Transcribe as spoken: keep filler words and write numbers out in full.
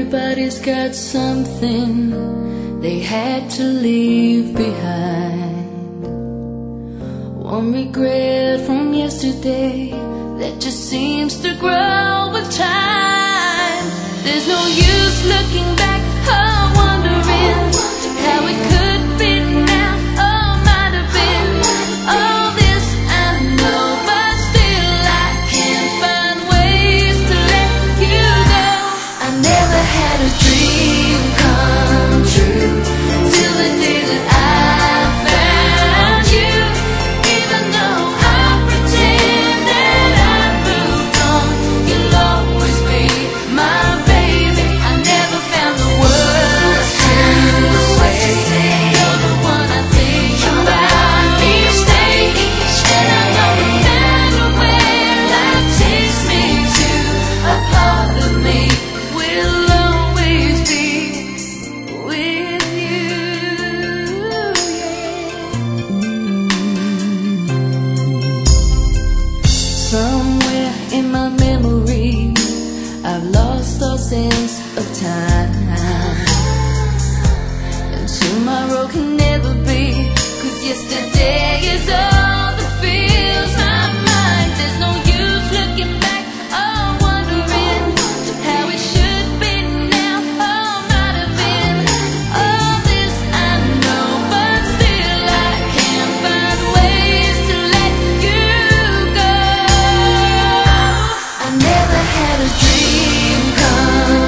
Everybody's got something they had to leave behind. One regret from yesterday that just seems to grow with time. There's no use looking back or wondering how it could be now or might have been. All this I know, but still I can't find ways to let you go. I never had a dream come true till the day that I found you. Even though I pretend that I moved on, you'll always be my baby. I never found the words to say. You're the one I think about each day, and I know no matter where life takes me to, a part of me will always be with you. Somewhere in my memory, I've lost all sense of time, and tomorrow can never be, 'cause yesterday is all that fills my mind. There's no use looking back or wondering how it should be now or might have been. All this I know, but still I can't find ways to let you go. I never had a dream come